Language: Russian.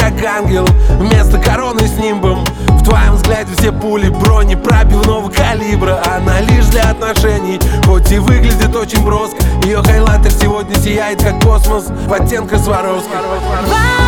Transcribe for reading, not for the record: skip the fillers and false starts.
как ангел, вместо короны с нимбом. В твоем взгляде все пули брони пробивного калибра. Она лишь для отношений, хоть и выглядит очень броско. Ее хайлайтер сегодня сияет, как космос в оттенках Сваровски.